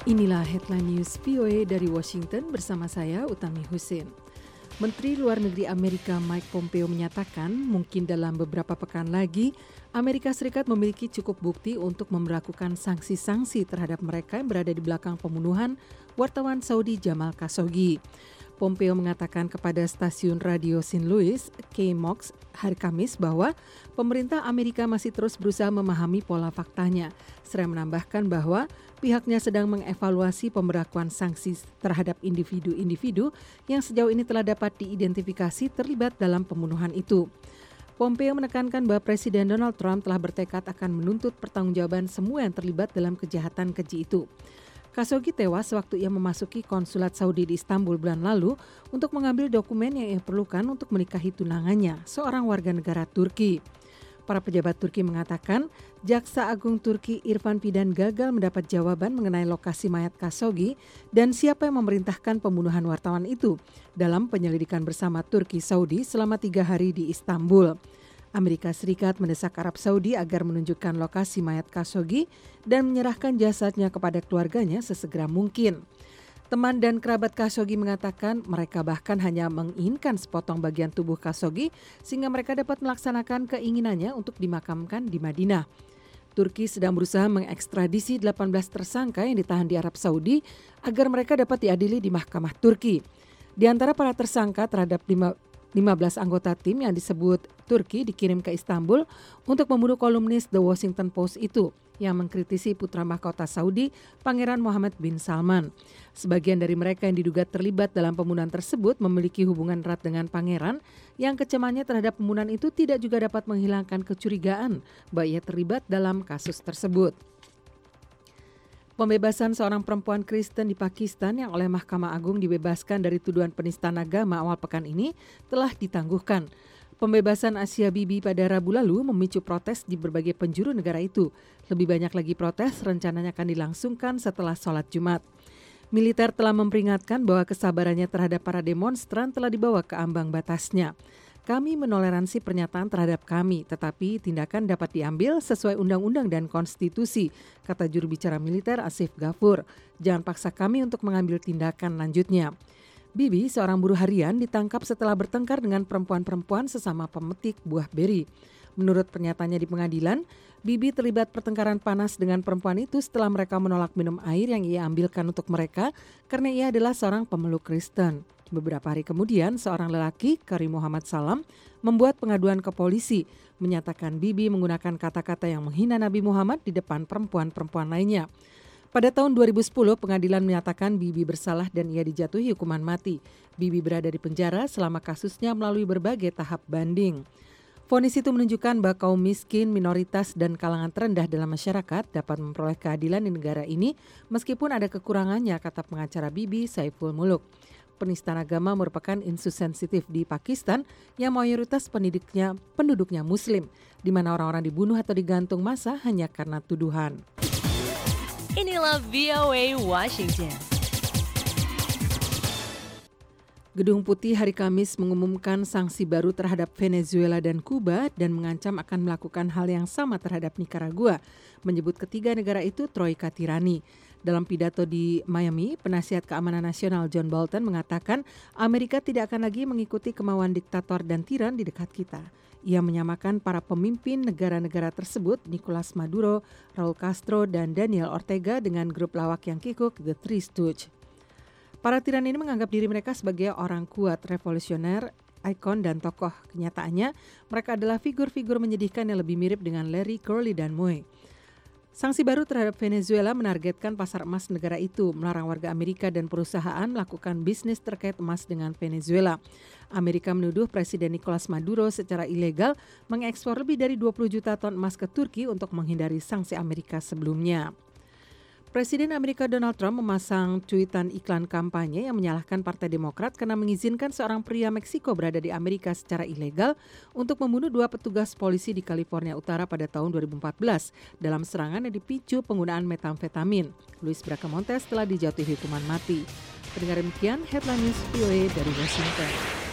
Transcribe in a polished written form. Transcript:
Inilah headline news VOA dari Washington bersama saya Utami Husin. Menteri Luar Negeri Amerika Mike Pompeo menyatakan mungkin dalam beberapa pekan lagi Amerika Serikat memiliki cukup bukti untuk memberlakukan sanksi-sanksi terhadap mereka yang berada di belakang pembunuhan wartawan Saudi Jamal Khashoggi. Pompeo mengatakan kepada stasiun radio St. Louis, KMOX, hari Kamis bahwa pemerintah Amerika masih terus berusaha memahami pola faktanya. Seraya menambahkan bahwa pihaknya sedang mengevaluasi pemberlakuan sanksi terhadap individu-individu yang sejauh ini telah dapat diidentifikasi terlibat dalam pembunuhan itu. Pompeo menekankan bahwa Presiden Donald Trump telah bertekad akan menuntut pertanggungjawaban semua yang terlibat dalam kejahatan keji itu. Khashoggi tewas sewaktu ia memasuki konsulat Saudi di Istanbul bulan lalu untuk mengambil dokumen yang ia perlukan untuk menikahi tunangannya, seorang warga negara Turki. Para pejabat Turki mengatakan, Jaksa Agung Turki Irfan Fidan gagal mendapat jawaban mengenai lokasi mayat Khashoggi dan siapa yang memerintahkan pembunuhan wartawan itu dalam penyelidikan bersama Turki Saudi selama 3 hari di Istanbul. Amerika Serikat mendesak Arab Saudi agar menunjukkan lokasi mayat Khashoggi dan menyerahkan jasadnya kepada keluarganya sesegera mungkin. Teman dan kerabat Khashoggi mengatakan mereka bahkan hanya menginginkan sepotong bagian tubuh Khashoggi sehingga mereka dapat melaksanakan keinginannya untuk dimakamkan di Madinah. Turki sedang berusaha mengekstradisi 18 tersangka yang ditahan di Arab Saudi agar mereka dapat diadili di mahkamah Turki. Di antara para tersangka terhadap 15 anggota tim yang disebut Turki dikirim ke Istanbul untuk membunuh kolumnis The Washington Post itu yang mengkritisi putra mahkota Saudi, Pangeran Mohammed bin Salman. Sebagian dari mereka yang diduga terlibat dalam pembunuhan tersebut memiliki hubungan erat dengan pangeran yang kecamannya terhadap pembunuhan itu tidak juga dapat menghilangkan kecurigaan bahwa ia terlibat dalam kasus tersebut. Pembebasan seorang perempuan Kristen di Pakistan yang oleh Mahkamah Agung dibebaskan dari tuduhan penistaan agama awal pekan ini telah ditangguhkan. Pembebasan Asia Bibi pada Rabu lalu memicu protes di berbagai penjuru negara itu. Lebih banyak lagi protes rencananya akan dilangsungkan setelah sholat Jumat. Militer telah memperingatkan bahwa kesabarannya terhadap para demonstran telah dibawa ke ambang batasnya. Kami menoleransi pernyataan terhadap kami, tetapi tindakan dapat diambil sesuai undang-undang dan konstitusi, kata juru bicara militer Asif Ghafur. Jangan paksa kami untuk mengambil tindakan lanjutnya. Bibi, seorang buruh harian, ditangkap setelah bertengkar dengan perempuan-perempuan sesama pemetik buah beri. Menurut pernyataannya di pengadilan, Bibi terlibat pertengkaran panas dengan perempuan itu setelah mereka menolak minum air yang ia ambilkan untuk mereka karena ia adalah seorang pemeluk Kristen. Beberapa hari kemudian, seorang lelaki, Karim Muhammad Salam, membuat pengaduan ke polisi, menyatakan Bibi menggunakan kata-kata yang menghina Nabi Muhammad di depan perempuan-perempuan lainnya. Pada tahun 2010, pengadilan menyatakan Bibi bersalah dan ia dijatuhi hukuman mati. Bibi berada di penjara selama kasusnya melalui berbagai tahap banding. Vonis itu menunjukkan bahwa kaum miskin, minoritas, dan kalangan terendah dalam masyarakat dapat memperoleh keadilan di negara ini meskipun ada kekurangannya, kata pengacara Bibi Saiful Muluk. Penistaan agama merupakan isu sensitif di Pakistan yang mayoritas penduduknya Muslim, di mana orang-orang dibunuh atau digantung massa hanya karena tuduhan. Inilah VOA Washington. Gedung Putih hari Kamis mengumumkan sanksi baru terhadap Venezuela dan Kuba dan mengancam akan melakukan hal yang sama terhadap Nicaragua, menyebut ketiga negara itu troika tirani. Dalam pidato di Miami, penasihat keamanan nasional John Bolton mengatakan Amerika tidak akan lagi mengikuti kemauan diktator dan tiran di dekat kita. Ia menyamakan para pemimpin negara-negara tersebut, Nicolas Maduro, Raul Castro, dan Daniel Ortega dengan grup lawak yang kikuk The Three Stooges. Para tiran ini menganggap diri mereka sebagai orang kuat, revolusioner, ikon, dan tokoh. Kenyataannya, mereka adalah figur-figur menyedihkan yang lebih mirip dengan Larry, Curly, dan Moe. Sanksi baru terhadap Venezuela menargetkan pasar emas negara itu, melarang warga Amerika dan perusahaan melakukan bisnis terkait emas dengan Venezuela. Amerika menuduh Presiden Nicolas Maduro secara ilegal mengekspor lebih dari 20 juta ton emas ke Turki untuk menghindari sanksi Amerika sebelumnya. Presiden Amerika Donald Trump memasang cuitan iklan kampanye yang menyalahkan Partai Demokrat karena mengizinkan seorang pria Meksiko berada di Amerika secara ilegal untuk membunuh 2 petugas polisi di California Utara pada tahun 2014 dalam serangan yang dipicu penggunaan metamfetamin. Luis Bracamontes telah dijatuhi hukuman mati. Pendengar demikian, Headline News VOA dari Washington.